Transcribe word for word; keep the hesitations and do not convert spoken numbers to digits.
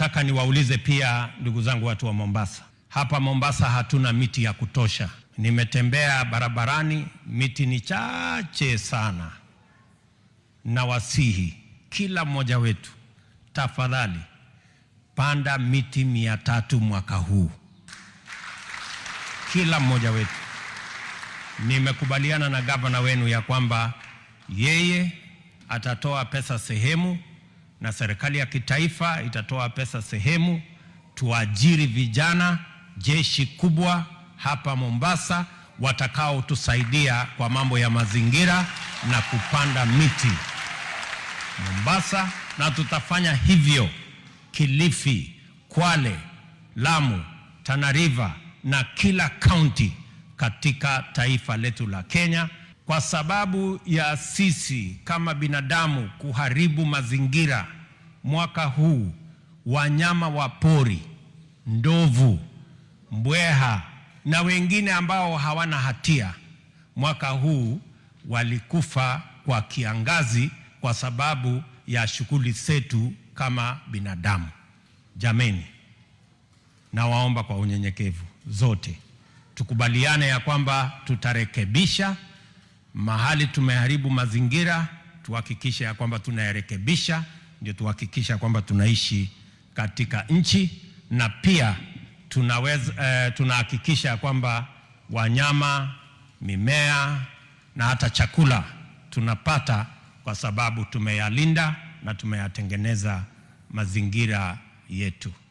Nataka niwaulize pia ndugu zangu watu wa Mombasa. Hapa Mombasa hatuna miti ya kutosha. Nimetembea barabarani, miti ni chache sana. Na wasihi kila mmoja wetu, tafadhali panda miti mia tatu mwaka huu. Kila mmoja wetu. Nimekubaliana na gavana wenu ya kwamba yeye atatoa pesa sehemu na serikali ya kitaifa itatoa pesa sehemu, tuajiri vijana, jeshi kubwa hapa Mombasa watakao tusaidia kwa mambo ya mazingira na kupanda miti Mombasa, na tutafanya hivyo Kilifi, Kwale, Lamu, Tana River na kila county katika taifa letu la Kenya, kwa sababu ya sisi kama binadamu kuharibu mazingira. Mwaka huu wanyama wa pori, ndovu, mbweha na wengine ambao hawana hatia, mwaka huu walikufa kwa kiangazi kwa sababu ya shughuli zetu kama binadamu. Jameni, na waomba kwa unyenyekevu zote tukubaliane ya kwamba tutarekebisha mahali tumeharibu mazingira, tuhakikishe ya kwamba tunayarekebisha, ndio tuhakikisha kwamba tunaishi katika nchi, na pia tunaweza eh, tunahakikisha kwamba wanyama, mimea na hata chakula tunapata kwa sababu tumeyalinda na tumeyatengeneza mazingira yetu.